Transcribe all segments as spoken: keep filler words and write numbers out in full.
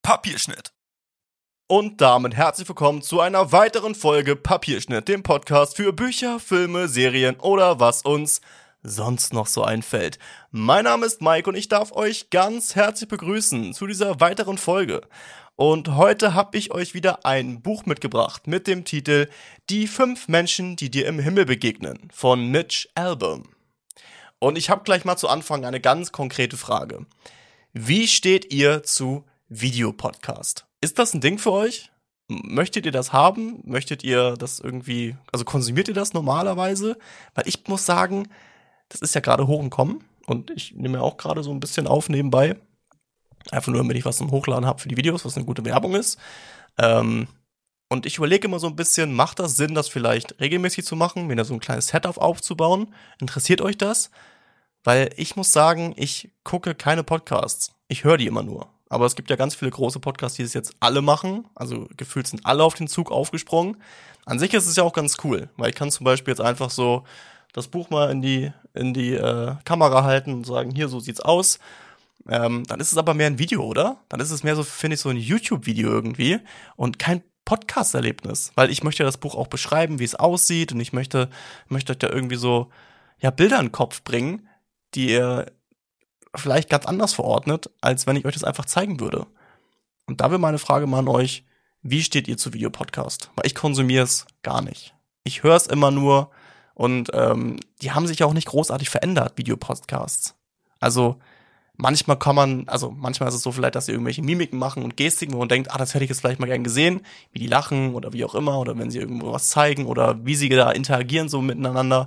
Papierschnitt. Und damit herzlich willkommen zu einer weiteren Folge Papierschnitt, dem Podcast für Bücher, Filme, Serien oder was uns sonst noch so einfällt. Mein Name ist Mike und ich darf euch ganz herzlich begrüßen zu dieser weiteren Folge. Und heute habe ich euch wieder ein Buch mitgebracht mit dem Titel Die fünf Menschen, die dir im Himmel begegnen von Mitch Albom. Und ich habe gleich mal zu Anfang eine ganz konkrete Frage. Wie steht ihr zu Videopodcast? Ist das ein Ding für euch? Möchtet ihr das haben? Möchtet ihr das irgendwie, also konsumiert ihr das normalerweise? Weil ich muss sagen, das ist ja gerade hoch im Kommen und ich nehme ja auch gerade so ein bisschen auf nebenbei. Einfach nur, damit ich was zum Hochladen habe für die Videos, was eine gute Werbung ist. Ähm, und ich überlege immer so ein bisschen, macht das Sinn, das vielleicht regelmäßig zu machen, mir da so ein kleines Setup aufzubauen? Interessiert euch das? Weil ich muss sagen, ich gucke keine Podcasts. Ich höre die immer nur. Aber es gibt ja ganz viele große Podcasts, die es jetzt alle machen. Also gefühlt sind alle auf den Zug aufgesprungen. An sich ist es ja auch ganz cool, weil ich kann zum Beispiel jetzt einfach so das Buch mal in die in die äh, Kamera halten und sagen, hier, so sieht's aus. Ähm, dann ist es aber mehr ein Video, oder? Dann ist es mehr so, finde ich, so ein YouTube-Video irgendwie und kein Podcast-Erlebnis. Weil ich möchte ja das Buch auch beschreiben, wie es aussieht und ich möchte, möchte euch da irgendwie so, ja, Bilder in den Kopf bringen, die ihr vielleicht ganz anders verordnet, als wenn ich euch das einfach zeigen würde. Und da wäre meine Frage mal an euch, wie steht ihr zu Videopodcast? Weil ich konsumiere es gar nicht. Ich höre es immer nur und ähm, die haben sich auch nicht großartig verändert, Videopodcasts. Also manchmal kann man, also manchmal ist es so vielleicht, dass sie irgendwelche Mimiken machen und Gestiken, wo man denkt, ah, das hätte ich jetzt vielleicht mal gern gesehen, wie die lachen oder wie auch immer, oder wenn sie irgendwo was zeigen oder wie sie da interagieren so miteinander.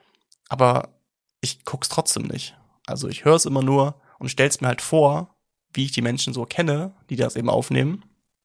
Aber ich guck's trotzdem nicht. Also ich höre es immer nur und stell's mir halt vor, wie ich die Menschen so kenne, die das eben aufnehmen.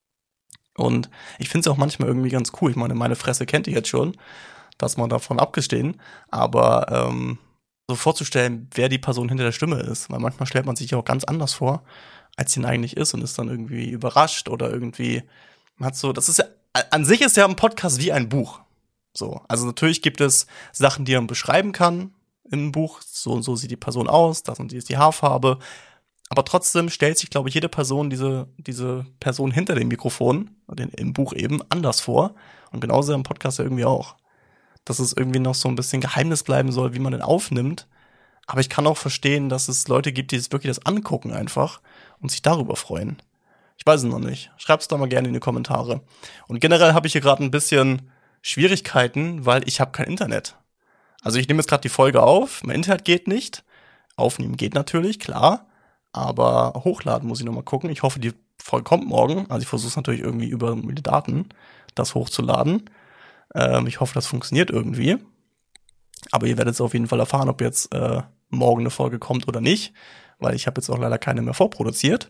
Und ich finde es auch manchmal irgendwie ganz cool. Ich meine, meine Fresse kennt ihr jetzt schon, dass man davon abgestehen. Aber ähm, so vorzustellen, wer die Person hinter der Stimme ist. Weil manchmal stellt man sich ja auch ganz anders vor, als sie eigentlich ist und ist dann irgendwie überrascht oder irgendwie, man hat so, das ist ja, an sich ist ja ein Podcast wie ein Buch. So, also natürlich gibt es Sachen, die man beschreiben kann im Buch, so und so sieht die Person aus, das und die ist die Haarfarbe. Aber trotzdem stellt sich, glaube ich, jede Person diese, diese Person hinter dem Mikrofon, den, im Buch eben, anders vor. Und genauso im Podcast ja irgendwie auch. Dass es irgendwie noch so ein bisschen Geheimnis bleiben soll, wie man den aufnimmt. Aber ich kann auch verstehen, dass es Leute gibt, die sich wirklich das angucken einfach und sich darüber freuen. Ich weiß es noch nicht. Schreibt's da mal gerne in die Kommentare. Und generell habe ich hier gerade ein bisschen Schwierigkeiten, weil ich habe kein Internet. Also ich nehme jetzt gerade die Folge auf, mein Internet geht nicht. Aufnehmen geht natürlich, klar. Aber hochladen muss ich noch mal gucken. Ich hoffe, die Folge kommt morgen. Also ich versuche es natürlich irgendwie über mobile Daten, das hochzuladen. Ähm, ich hoffe, das funktioniert irgendwie. Aber ihr werdet es auf jeden Fall erfahren, ob jetzt äh, morgen eine Folge kommt oder nicht. Weil ich habe jetzt auch leider keine mehr vorproduziert.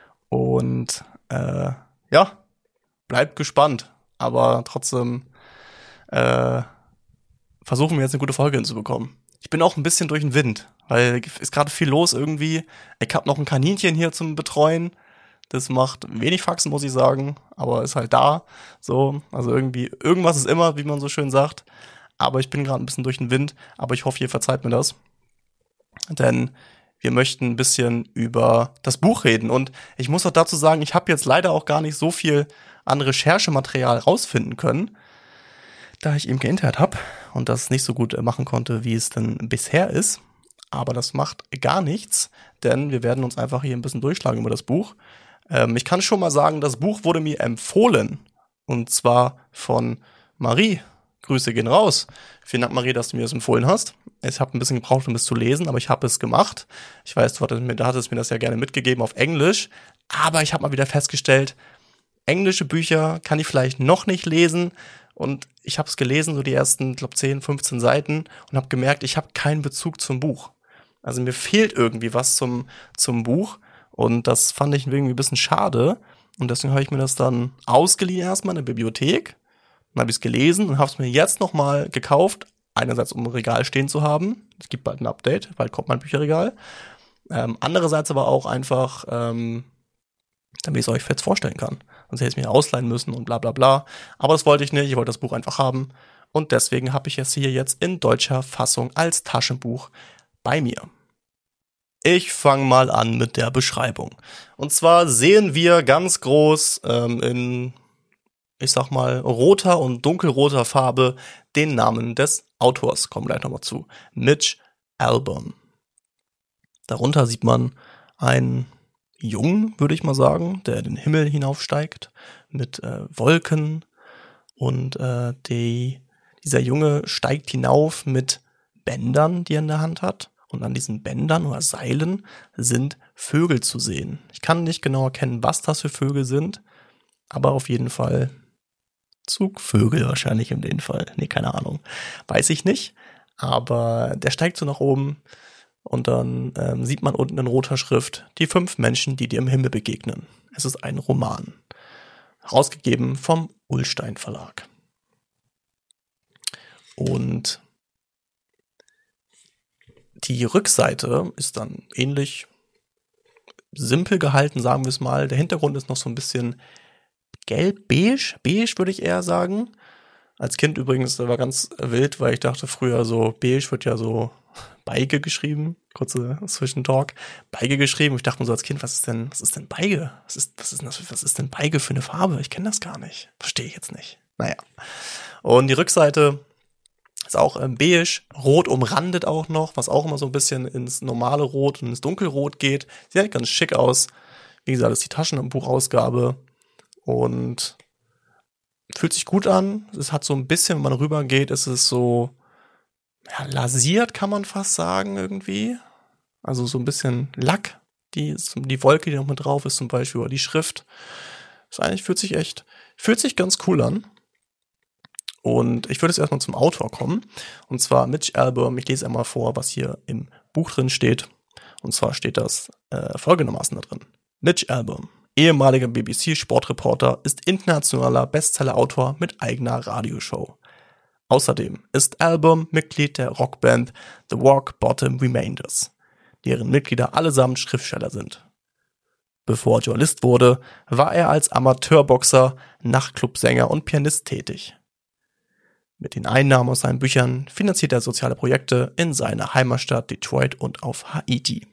Und äh, ja, bleibt gespannt. Aber trotzdem äh, versuchen wir jetzt eine gute Folge hinzubekommen. Ich bin auch ein bisschen durch den Wind, weil ist gerade viel los irgendwie. Ich habe noch ein Kaninchen hier zum Betreuen. Das macht wenig Faxen, muss ich sagen, aber ist halt da. So, also irgendwie, irgendwas ist immer, wie man so schön sagt. Aber ich bin gerade ein bisschen durch den Wind, aber ich hoffe, ihr verzeiht mir das. Denn wir möchten ein bisschen über das Buch reden. Und ich muss auch dazu sagen, ich habe jetzt leider auch gar nicht so viel an Recherchematerial rausfinden können, da ich eben kein Internet habe und das nicht so gut machen konnte, wie es denn bisher ist. Aber das macht gar nichts, denn wir werden uns einfach hier ein bisschen durchschlagen über das Buch. Ähm, ich kann schon mal sagen, das Buch wurde mir empfohlen. Und zwar von Marie. Grüße gehen raus. Vielen Dank, Marie, dass du mir das empfohlen hast. Ich habe ein bisschen gebraucht, um es zu lesen, aber ich habe es gemacht. Ich weiß, du hattest mir, da hattest mir das ja gerne mitgegeben auf Englisch. Aber ich habe mal wieder festgestellt, englische Bücher kann ich vielleicht noch nicht lesen. Und ich habe es gelesen, so die ersten, glaube zehn, fünfzehn Seiten und habe gemerkt, ich habe keinen Bezug zum Buch. Also mir fehlt irgendwie was zum zum Buch und das fand ich irgendwie ein bisschen schade und deswegen habe ich mir das dann ausgeliehen erstmal in der Bibliothek, dann habe ich es gelesen und habe es mir jetzt nochmal gekauft, einerseits um im Regal stehen zu haben, es gibt bald ein Update, bald kommt mein Bücherregal, ähm, andererseits aber auch einfach, ähm, damit ich es euch fett vorstellen kann. Sonst hätte ich es mir ausleihen müssen und bla bla bla. Aber das wollte ich nicht, ich wollte das Buch einfach haben. Und deswegen habe ich es hier jetzt in deutscher Fassung als Taschenbuch bei mir. Ich fange mal an mit der Beschreibung. Und zwar sehen wir ganz groß ähm, in, ich sag mal, roter und dunkelroter Farbe den Namen des Autors. Kommen gleich nochmal zu. Mitch Albom. Darunter sieht man einen Jungen, würde ich mal sagen, der den Himmel hinaufsteigt mit äh, Wolken. Und äh, die, dieser Junge steigt hinauf mit Bändern, die er in der Hand hat. Und an diesen Bändern oder Seilen sind Vögel zu sehen. Ich kann nicht genau erkennen, was das für Vögel sind, aber auf jeden Fall Zugvögel wahrscheinlich in dem Fall. Nee, keine Ahnung. Weiß ich nicht. Aber der steigt so nach oben und dann ähm, sieht man unten in roter Schrift die fünf Menschen, die dir im Himmel begegnen. Es ist ein Roman. Herausgegeben vom Ullstein Verlag. Und die Rückseite ist dann ähnlich simpel gehalten, sagen wir es mal. Der Hintergrund ist noch so ein bisschen gelb-beige, beige würde ich eher sagen. Als Kind übrigens, das war ganz wild, weil ich dachte früher so, beige wird ja so Beige geschrieben, kurze Zwischentalk, Beige geschrieben. Ich dachte mir so als Kind, was ist denn, was ist denn Beige? Was ist, was ist denn das, was ist denn Beige für eine Farbe? Ich kenne das gar nicht. Verstehe ich jetzt nicht. Naja. Und die Rückseite ist auch ähm, beige, rot umrandet auch noch, was auch immer so ein bisschen ins normale Rot und ins Dunkelrot geht. Sieht halt ganz schick aus. Wie gesagt, das ist die Taschenbuchausgabe und fühlt sich gut an. Es hat so ein bisschen, wenn man rüber geht, ist es so ja, lasiert, kann man fast sagen irgendwie. Also so ein bisschen Lack. Die, die Wolke, die noch mit drauf ist zum Beispiel, oder die Schrift. Das eigentlich fühlt sich echt, fühlt sich ganz cool an. Und ich würde jetzt erstmal zum Autor kommen. Und zwar Mitch Albom. Ich lese einmal vor, was hier im Buch drin steht. Und zwar steht das äh, folgendermaßen da drin. Mitch Albom, ehemaliger B B C-Sportreporter, ist internationaler Bestseller-Autor mit eigener Radioshow. Außerdem ist Albom Mitglied der Rockband The Rock Bottom Remainders, deren Mitglieder allesamt Schriftsteller sind. Bevor er Journalist wurde, war er als Amateurboxer, Nachtclubsänger und Pianist tätig. Mit den Einnahmen aus seinen Büchern finanziert er soziale Projekte in seiner Heimatstadt Detroit und auf Haiti.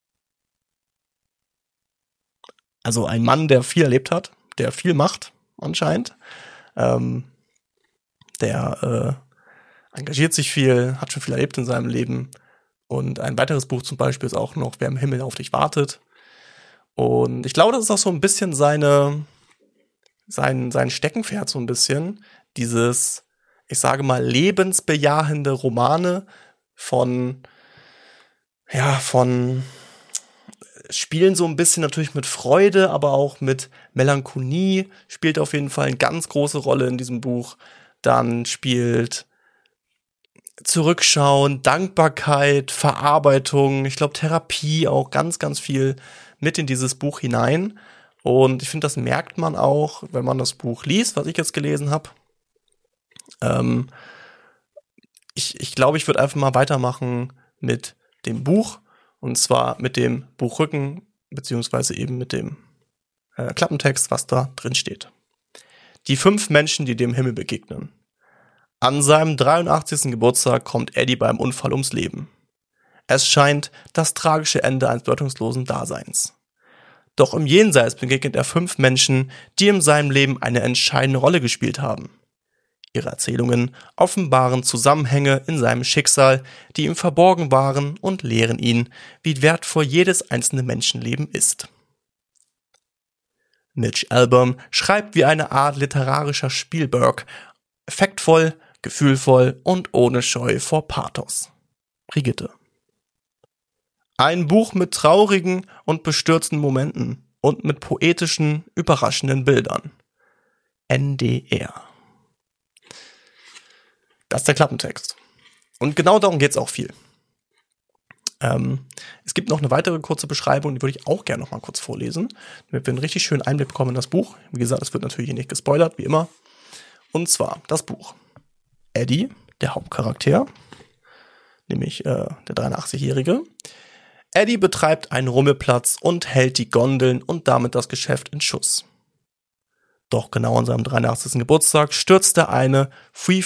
Also ein Mann, der viel erlebt hat, der viel macht, anscheinend. Ähm, der äh, engagiert sich viel, hat schon viel erlebt in seinem Leben. Und ein weiteres Buch zum Beispiel ist auch noch Wer im Himmel auf dich wartet. Und ich glaube, das ist auch so ein bisschen seine, sein, sein Steckenpferd so ein bisschen. Dieses, ich sage mal, lebensbejahende Romane von, ja, von spielen so ein bisschen natürlich mit Freude, aber auch mit Melancholie, spielt auf jeden Fall eine ganz große Rolle in diesem Buch. Dann spielt Zurückschauen, Dankbarkeit, Verarbeitung, ich glaube Therapie auch ganz, ganz viel mit in dieses Buch hinein. Und ich finde, das merkt man auch, wenn man das Buch liest, was ich jetzt gelesen habe. Ähm, ich ich glaube, ich würde einfach mal weitermachen mit dem Buch. Und zwar mit dem Buchrücken, beziehungsweise eben mit dem äh, Klappentext, was da drin steht. Die fünf Menschen, die dem Himmel begegnen. An seinem dreiundachtzigsten Geburtstag kommt Eddie beim Unfall ums Leben. Es scheint das tragische Ende eines bedeutungslosen Daseins. Doch im Jenseits begegnet er fünf Menschen, die in seinem Leben eine entscheidende Rolle gespielt haben. Ihre Erzählungen offenbaren Zusammenhänge in seinem Schicksal, die ihm verborgen waren und lehren ihn, wie wertvoll jedes einzelne Menschenleben ist. Mitch Albom schreibt wie eine Art literarischer Spielberg, effektvoll, gefühlvoll und ohne Scheu vor Pathos. Brigitte. Ein Buch mit traurigen und bestürzten Momenten und mit poetischen, überraschenden Bildern. N D R. Das ist der Klappentext. Und genau darum geht es auch viel. Ähm, es gibt noch eine weitere kurze Beschreibung, die würde ich auch gerne noch mal kurz vorlesen, damit wir einen richtig schönen Einblick bekommen in das Buch. Wie gesagt, es wird natürlich hier nicht gespoilert, wie immer. Und zwar das Buch. Eddie, der Hauptcharakter, nämlich äh, der dreiundachtzigjährige. Eddie betreibt einen Rummelplatz und hält die Gondeln und damit das Geschäft in Schuss. Doch genau an seinem dreiundachtzigsten Geburtstag stürzt er eine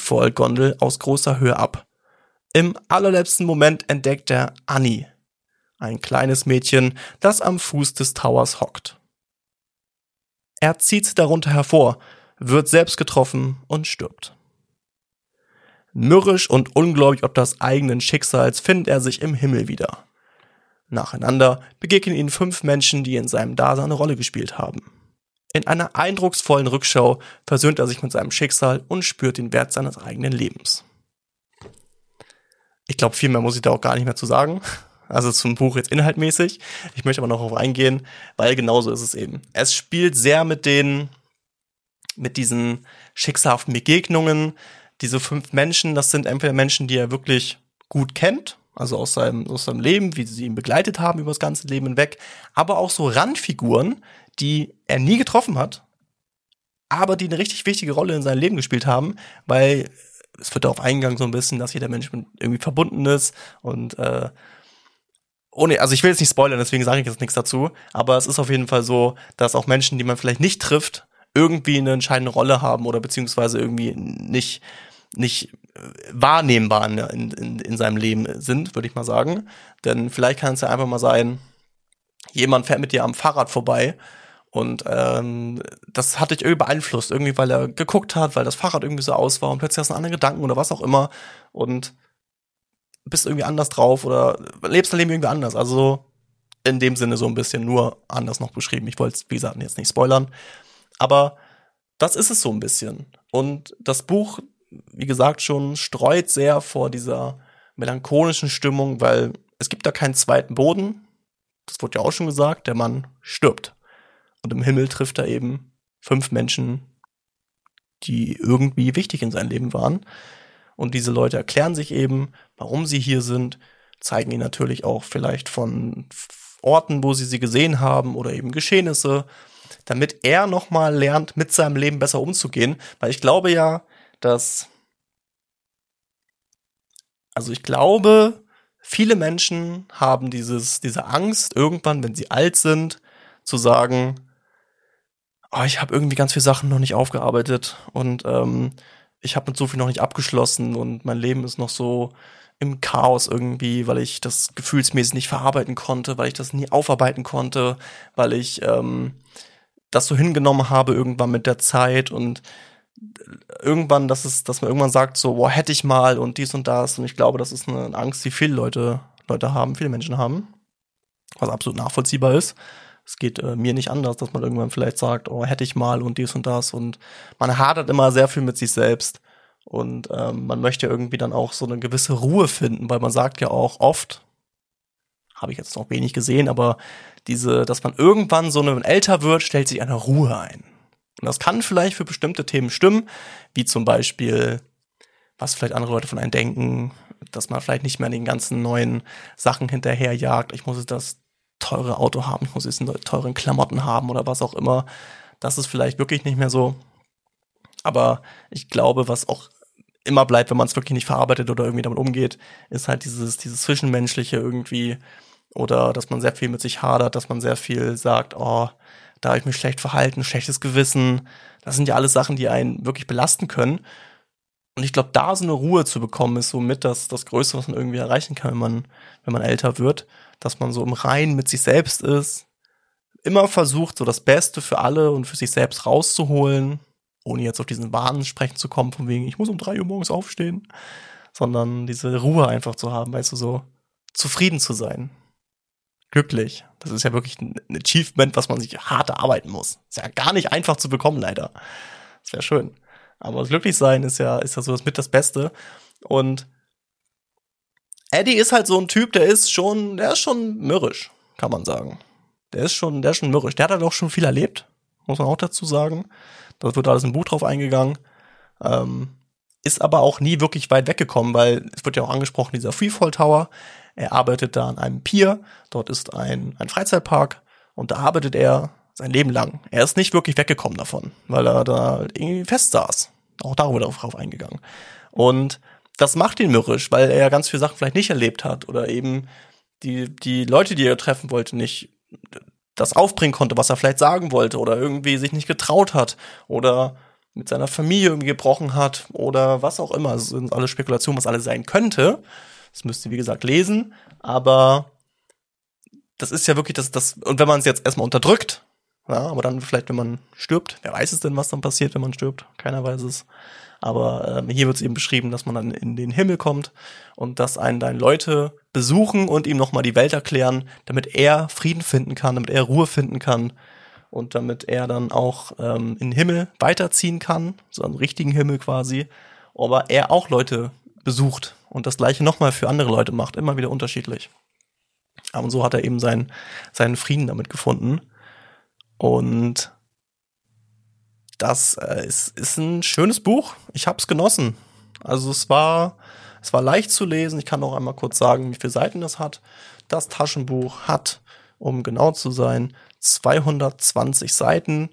Freefall-Gondel aus großer Höhe ab. Im allerletzten Moment entdeckt er Annie ein kleines Mädchen, das am Fuß des Towers hockt. Er zieht sie darunter hervor, wird selbst getroffen und stirbt. Mürrisch und ungläubig ob des eigenen Schicksals findet er sich im Himmel wieder. Nacheinander begegnen ihm fünf Menschen, die in seinem Dasein eine Rolle gespielt haben. In einer eindrucksvollen Rückschau versöhnt er sich mit seinem Schicksal und spürt den Wert seines eigenen Lebens. Ich glaube, viel mehr muss ich da auch gar nicht mehr zu sagen. Also zum Buch jetzt inhaltmäßig. Ich möchte aber noch darauf eingehen, weil genauso ist es eben. Es spielt sehr mit den, mit diesen schicksalhaften Begegnungen. Diese fünf Menschen, das sind entweder Menschen, die er wirklich gut kennt, also aus seinem, aus seinem Leben, wie sie ihn begleitet haben über das ganze Leben hinweg, aber auch so Randfiguren, die er nie getroffen hat, aber die eine richtig wichtige Rolle in seinem Leben gespielt haben, weil es wird darauf eingegangen so ein bisschen, dass jeder Mensch irgendwie verbunden ist und äh, ohne, also ich will jetzt nicht spoilern, deswegen sage ich jetzt nichts dazu, aber es ist auf jeden Fall so, dass auch Menschen, die man vielleicht nicht trifft, irgendwie eine entscheidende Rolle haben oder beziehungsweise irgendwie nicht nicht wahrnehmbar in, in, in seinem Leben sind, würde ich mal sagen. Denn vielleicht kann es ja einfach mal sein, jemand fährt mit dir am Fahrrad vorbei und ähm, das hat dich irgendwie beeinflusst, irgendwie weil er geguckt hat, weil das Fahrrad irgendwie so aus war und plötzlich hast du einen anderen Gedanken oder was auch immer und bist irgendwie anders drauf oder lebst dein Leben irgendwie anders. Also in dem Sinne so ein bisschen nur anders noch beschrieben. Ich wollte es, wie gesagt, jetzt nicht spoilern. Aber das ist es so ein bisschen. Und das Buch, wie gesagt, schon streut sehr vor dieser melancholischen Stimmung, weil es gibt da keinen zweiten Boden. Das wurde ja auch schon gesagt, der Mann stirbt. Und im Himmel trifft er eben fünf Menschen, die irgendwie wichtig in seinem Leben waren. Und diese Leute erklären sich eben, warum sie hier sind, zeigen ihnen natürlich auch vielleicht von Orten, wo sie sie gesehen haben oder eben Geschehnisse, damit er nochmal lernt, mit seinem Leben besser umzugehen. Weil ich glaube ja, dass, also ich glaube, viele Menschen haben dieses, diese Angst, irgendwann, wenn sie alt sind, zu sagen, oh, ich habe irgendwie ganz viele Sachen noch nicht aufgearbeitet und ähm, ich habe mit so viel noch nicht abgeschlossen und mein Leben ist noch so im Chaos irgendwie, weil ich das gefühlsmäßig nicht verarbeiten konnte, weil ich das nie aufarbeiten konnte, weil ich ähm, das so hingenommen habe irgendwann mit der Zeit und irgendwann, dass es, dass man irgendwann sagt so, boah, hätte ich mal und dies und das und ich glaube, das ist eine Angst, die viele Leute Leute haben, viele Menschen haben, was absolut nachvollziehbar ist. Es geht äh, mir nicht anders, dass man irgendwann vielleicht sagt, oh, hätte ich mal und dies und das und man hadert immer sehr viel mit sich selbst und ähm, man möchte irgendwie dann auch so eine gewisse Ruhe finden, weil man sagt ja auch oft, habe ich jetzt noch wenig gesehen, aber diese, dass man irgendwann so, wenn man älter wird, stellt sich eine Ruhe ein. Und das kann vielleicht für bestimmte Themen stimmen, wie zum Beispiel, was vielleicht andere Leute von einem denken, dass man vielleicht nicht mehr an den ganzen neuen Sachen hinterherjagt. Ich muss jetzt das teure Auto haben, ich muss jetzt teuren Klamotten haben oder was auch immer. Das ist vielleicht wirklich nicht mehr so. Aber ich glaube, was auch immer bleibt, wenn man es wirklich nicht verarbeitet oder irgendwie damit umgeht, ist halt dieses, dieses Zwischenmenschliche irgendwie oder dass man sehr viel mit sich hadert, dass man sehr viel sagt, oh, da habe ich mich schlecht verhalten, schlechtes Gewissen. Das sind ja alles Sachen, die einen wirklich belasten können. Und ich glaube, da so eine Ruhe zu bekommen, ist so mit das, das Größte, was man irgendwie erreichen kann, wenn man, wenn man älter wird. Dass man so im Reinen mit sich selbst ist. Immer versucht, so das Beste für alle und für sich selbst rauszuholen. Ohne jetzt auf diesen Wahn sprechen zu kommen, von wegen, ich muss um drei Uhr morgens aufstehen. Sondern diese Ruhe einfach zu haben, weißt du, so zufrieden zu sein. Glücklich. Das ist ja wirklich ein Achievement, was man sich hart erarbeiten muss. Ist ja gar nicht einfach zu bekommen, leider. Das wäre schön. Aber das Glücklichsein ist ja, ist ja so das mit das Beste. Und Eddie ist halt so ein Typ, der ist schon, der ist schon mürrisch, kann man sagen. Der ist schon, der ist schon mürrisch. Der hat halt auch schon viel erlebt, muss man auch dazu sagen. Da wird alles im Buch drauf eingegangen. Ähm, ist aber auch nie wirklich weit weggekommen, weil es wird ja auch angesprochen, dieser Freefall Tower. Er arbeitet da an einem Pier. Dort ist ein, ein Freizeitpark und da arbeitet er sein Leben lang. Er ist nicht wirklich weggekommen davon, weil er da irgendwie fest saß. Auch darüber darauf eingegangen. Und das macht ihn mürrisch, weil er ganz viele Sachen vielleicht nicht erlebt hat oder eben die, die Leute, die er treffen wollte, nicht das aufbringen konnte, was er vielleicht sagen wollte oder irgendwie sich nicht getraut hat oder mit seiner Familie irgendwie gebrochen hat oder was auch immer. Es sind alle Spekulationen, was alles sein könnte. Das müsst ihr, wie gesagt, lesen. Aber das ist ja wirklich das, das, und wenn man es jetzt erstmal unterdrückt, ja, aber dann vielleicht, wenn man stirbt, wer weiß es denn, was dann passiert, wenn man stirbt? Keiner weiß es. Aber ähm, hier wird es eben beschrieben, dass man dann in den Himmel kommt und dass einen dann Leute besuchen und ihm nochmal die Welt erklären, damit er Frieden finden kann, damit er Ruhe finden kann und damit er dann auch ähm, in den Himmel weiterziehen kann, so einen richtigen Himmel quasi, aber er auch Leute besucht und das Gleiche nochmal für andere Leute macht, immer wieder unterschiedlich. Und so hat er eben seinen, seinen Frieden damit gefunden. Und das äh, ist, ist ein schönes Buch. Ich habe es genossen. Also es war, es war leicht zu lesen. Ich kann auch einmal kurz sagen, wie viele Seiten es hat. Das Taschenbuch hat, um genau zu sein, zweihundertzwanzig Seiten.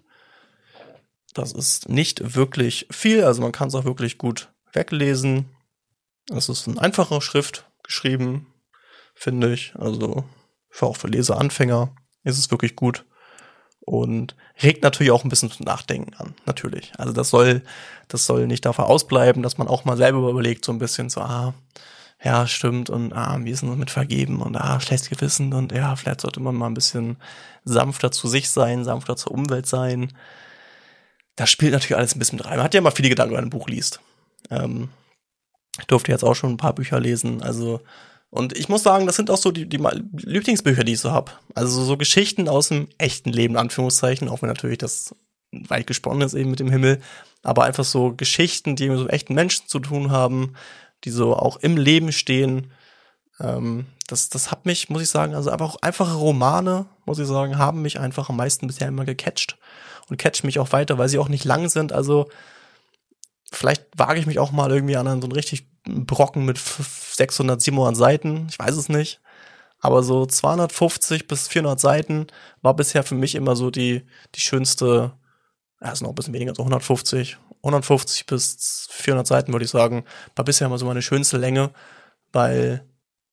Das ist nicht wirklich viel. Also man kann es auch wirklich gut weglesen. Es ist in einfacher Schrift geschrieben, finde ich. Also für auch für Leseanfänger ist es wirklich gut. Und regt natürlich auch ein bisschen zum Nachdenken an, natürlich. Also das soll, das soll nicht davon ausbleiben, dass man auch mal selber überlegt, so ein bisschen so, ah, ja, stimmt, und ah, wie ist denn das mit Vergeben und ah, schlechtes Gewissen und ja, vielleicht sollte man mal ein bisschen sanfter zu sich sein, sanfter zur Umwelt sein. Das spielt natürlich alles ein bisschen mit rein. Man hat ja immer viele Gedanken, wenn man ein Buch liest. Ähm, ich durfte jetzt auch schon ein paar Bücher lesen, also und ich muss sagen, das sind auch so die, die Lieblingsbücher, die ich so habe. Also so Geschichten aus dem echten Leben, in Anführungszeichen, auch wenn natürlich das weit gesponnen ist eben mit dem Himmel. Aber einfach so Geschichten, die mit so echten Menschen zu tun haben, die so auch im Leben stehen. Ähm, das, das hat mich, muss ich sagen, also einfach einfache Romane, muss ich sagen, haben mich einfach am meisten bisher immer gecatcht. Und catchen mich auch weiter, weil sie auch nicht lang sind. Also vielleicht wage ich mich auch mal irgendwie an so einen richtig Brocken mit sechshundert, siebenhundert Seiten. Ich weiß es nicht. Aber so zweihundertfünfzig bis vierhundert Seiten war bisher für mich immer so die, die schönste, ja, ist noch ein bisschen weniger, so hundertfünfzig. hundertfünfzig bis vierhundert Seiten, würde ich sagen, war bisher immer so meine schönste Länge, weil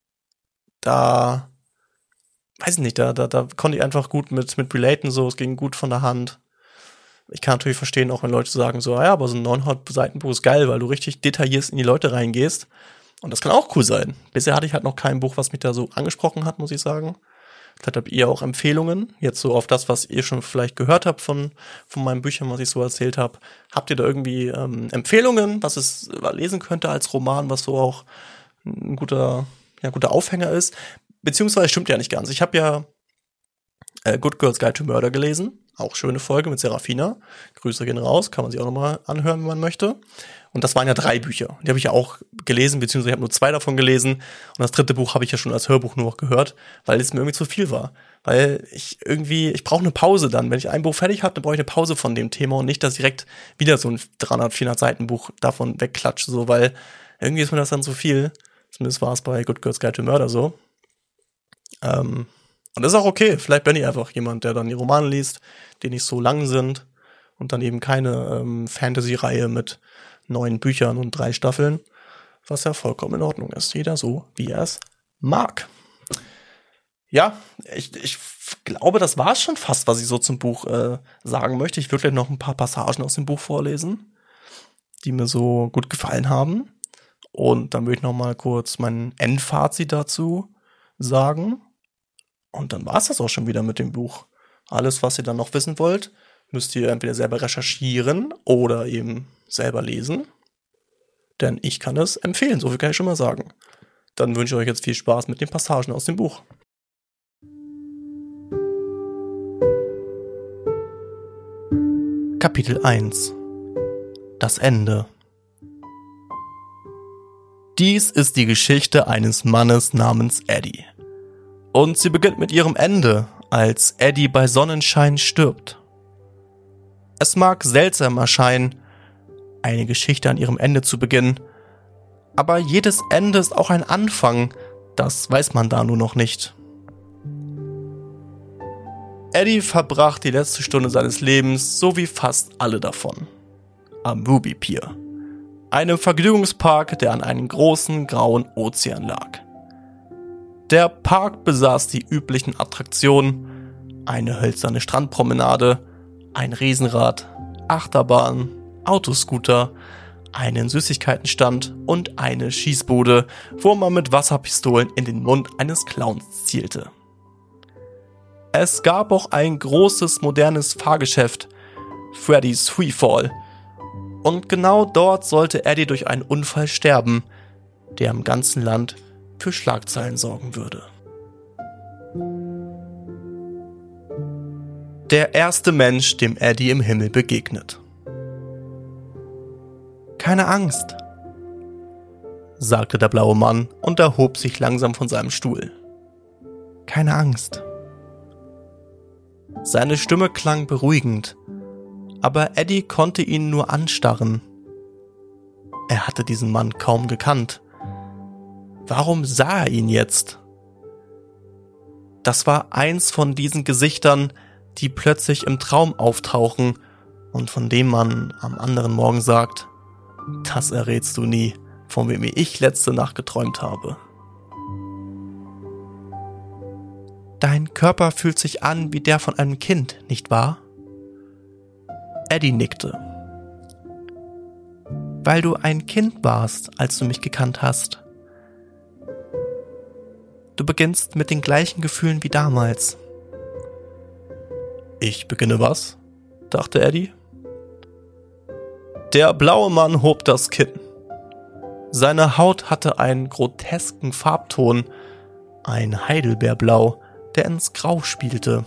da, weiß ich nicht, da, da, da konnte ich einfach gut mit, mit relaten, so, es ging gut von der Hand. Ich kann natürlich verstehen, auch wenn Leute sagen so, ja, aber so ein neunhundert Seiten Buch ist geil, weil du richtig detailliert in die Leute reingehst. Und das kann auch cool sein. Bisher hatte ich halt noch kein Buch, was mich da so angesprochen hat, muss ich sagen. Vielleicht habt ihr auch Empfehlungen, jetzt so auf das, was ihr schon vielleicht gehört habt von, von meinen Büchern, was ich so erzählt habe. Habt ihr da irgendwie ähm, Empfehlungen, was es lesen könnte als Roman, was so auch ein guter, ja, guter Aufhänger ist? Beziehungsweise stimmt ja nicht ganz. Ich habe ja äh, Good Girls Guide to Murder gelesen. Auch schöne Folge mit Serafina. Grüße gehen raus, kann man sich auch nochmal anhören, wenn man möchte. Und das waren ja drei Bücher. Die habe ich ja auch gelesen, beziehungsweise ich habe nur zwei davon gelesen. Und das dritte Buch habe ich ja schon als Hörbuch nur noch gehört, weil es mir irgendwie zu viel war. Weil ich irgendwie, ich brauche eine Pause dann. Wenn ich ein Buch fertig habe, dann brauche ich eine Pause von dem Thema und nicht, dass ich direkt wieder so ein dreihundert, vierhundert Seiten Buch davon wegklatsche, so, weil irgendwie ist mir das dann zu viel. Zumindest war es bei Good Girls Guide to Murder so. Ähm, und das ist auch okay. Vielleicht bin ich einfach jemand, der dann die Romane liest, die nicht so lang sind und dann eben keine ähm, Fantasy-Reihe mit neun Büchern und drei Staffeln, was ja vollkommen in Ordnung ist. Jeder so, wie er es mag. Ja, ich, ich glaube, das war es schon fast, was ich so zum Buch äh, sagen möchte. Ich würde gleich noch ein paar Passagen aus dem Buch vorlesen, die mir so gut gefallen haben. Und dann würde ich noch mal kurz mein Endfazit dazu sagen. Und dann war es das auch schon wieder mit dem Buch. Alles, was ihr dann noch wissen wollt, müsst ihr entweder selber recherchieren oder eben selber lesen. Denn ich kann es empfehlen, so viel kann ich schon mal sagen. Dann wünsche ich euch jetzt viel Spaß mit den Passagen aus dem Buch. Kapitel eins. Das Ende. Dies ist die Geschichte eines Mannes namens Eddie. Und sie beginnt mit ihrem Ende, als Eddie bei Sonnenschein stirbt. Es mag seltsam erscheinen, eine Geschichte an ihrem Ende zu beginnen, aber jedes Ende ist auch ein Anfang, das weiß man da nur noch nicht. Eddie verbrachte die letzte Stunde seines Lebens, so wie fast alle davon, am Ruby Pier, einem Vergnügungspark, der an einem großen grauen Ozean lag. Der Park besaß die üblichen Attraktionen, eine hölzerne Strandpromenade, ein Riesenrad, Achterbahn, Autoscooter, einen Süßigkeitenstand und eine Schießbude, wo man mit Wasserpistolen in den Mund eines Clowns zielte. Es gab auch ein großes, modernes Fahrgeschäft, Freddy's Freefall. Und genau dort sollte Eddie durch einen Unfall sterben, der im ganzen Land für Schlagzeilen sorgen würde. Der erste Mensch, dem Eddie im Himmel begegnet. Keine Angst, sagte der blaue Mann und erhob sich langsam von seinem Stuhl. Keine Angst. Seine Stimme klang beruhigend, aber Eddie konnte ihn nur anstarren. Er hatte diesen Mann kaum gekannt. Warum sah er ihn jetzt? Das war eins von diesen Gesichtern, die plötzlich im Traum auftauchen und von dem man am anderen Morgen sagt, das errätst du nie, von wem ich letzte Nacht geträumt habe. Dein Körper fühlt sich an wie der von einem Kind, nicht wahr? Eddie nickte. Weil du ein Kind warst, als du mich gekannt hast. Du beginnst mit den gleichen Gefühlen wie damals. Ich beginne was? Dachte Eddie. Der blaue Mann hob das Kinn. Seine Haut hatte einen grotesken Farbton, ein Heidelbeerblau, der ins Grau spielte.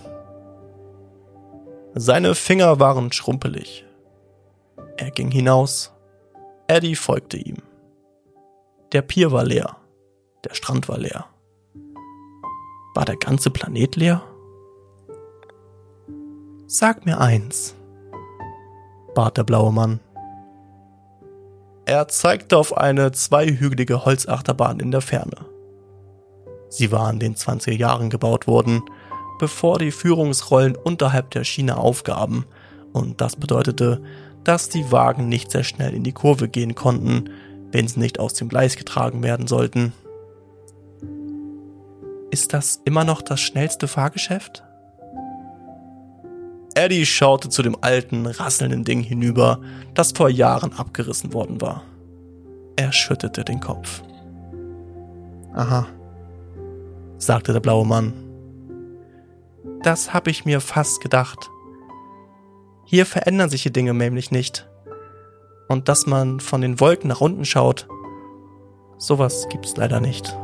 Seine Finger waren schrumpelig. Er ging hinaus. Eddie folgte ihm. Der Pier war leer. Der Strand war leer. War der ganze Planet leer? Sag mir eins, bat der blaue Mann. Er zeigte auf eine zweihügelige Holzachterbahn in der Ferne. Sie war in den zwanziger Jahren gebaut worden, bevor die Führungsrollen unterhalb der Schiene aufgaben, und das bedeutete, dass die Wagen nicht sehr schnell in die Kurve gehen konnten, wenn sie nicht aus dem Gleis getragen werden sollten. Ist das immer noch das schnellste Fahrgeschäft? Eddie schaute zu dem alten, rasselnden Ding hinüber, das vor Jahren abgerissen worden war. Er schüttelte den Kopf. Aha, sagte der blaue Mann. Das habe ich mir fast gedacht. Hier verändern sich die Dinge nämlich nicht. Und dass man von den Wolken nach unten schaut, sowas gibt's leider nicht.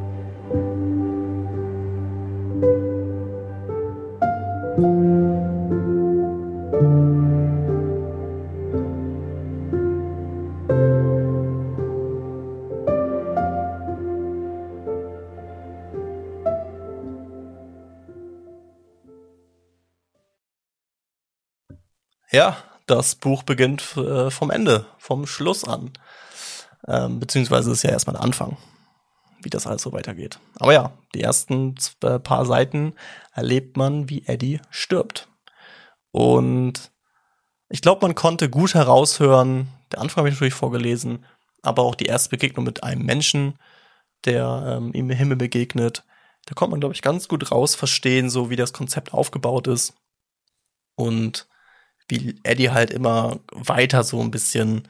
Ja, das Buch beginnt äh, vom Ende, vom Schluss an. Ähm, beziehungsweise ist ja erstmal der Anfang, wie das alles so weitergeht. Aber ja, die ersten äh, paar Seiten erlebt man, wie Eddie stirbt. Und ich glaube, man konnte gut heraushören, der Anfang habe ich natürlich vorgelesen, aber auch die erste Begegnung mit einem Menschen, der ähm, ihm im Himmel begegnet, da konnte man, glaube ich, ganz gut raus verstehen, so wie das Konzept aufgebaut ist. Und wie Eddie halt immer weiter so ein bisschen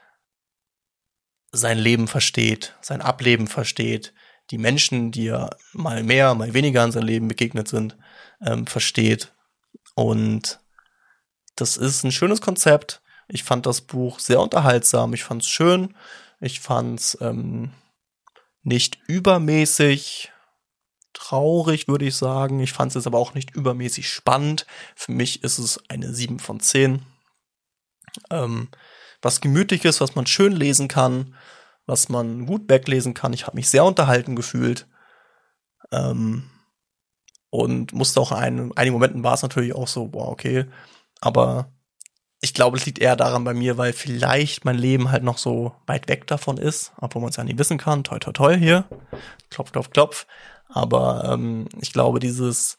sein Leben versteht, sein Ableben versteht, die Menschen, die ja mal mehr, mal weniger in seinem Leben begegnet sind, ähm, versteht. Und das ist ein schönes Konzept. Ich fand das Buch sehr unterhaltsam, ich fand es schön, ich fand es ähm, nicht übermäßig traurig, würde ich sagen. Ich fand es jetzt aber auch nicht übermäßig spannend. Für mich ist es eine sieben von zehn. Ähm, was gemütlich ist, was man schön lesen kann, was man gut weglesen kann. Ich habe mich sehr unterhalten gefühlt. Ähm, und musste auch in einigen Momenten war es natürlich auch so, boah, okay. Aber ich glaube, es liegt eher daran bei mir, weil vielleicht mein Leben halt noch so weit weg davon ist, obwohl man es ja nie wissen kann. Toi, toi, toi hier. Klopf, klopf, klopf. Aber ähm, ich glaube, dieses,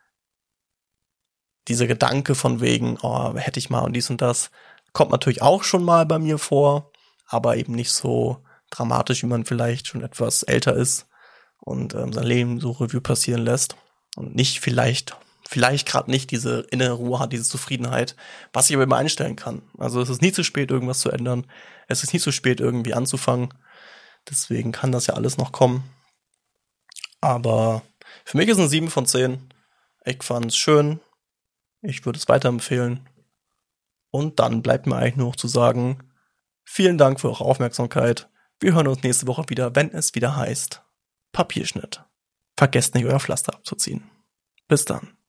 dieser Gedanke von wegen, oh, hätte ich mal und dies und das, kommt natürlich auch schon mal bei mir vor, aber eben nicht so dramatisch, wie man vielleicht schon etwas älter ist und ähm, sein Leben so Revue passieren lässt und nicht vielleicht, vielleicht gerade nicht diese innere Ruhe hat, diese Zufriedenheit, was ich aber immer einstellen kann. Also es ist nie zu spät, irgendwas zu ändern. Es ist nie zu spät, irgendwie anzufangen. Deswegen kann das ja alles noch kommen. Aber für mich ist es ein sieben von zehn. Ich fand's schön. Ich würde es weiterempfehlen. Und dann bleibt mir eigentlich nur noch zu sagen, vielen Dank für eure Aufmerksamkeit. Wir hören uns nächste Woche wieder, wenn es wieder heißt Papierschnitt. Vergesst nicht, euer Pflaster abzuziehen. Bis dann.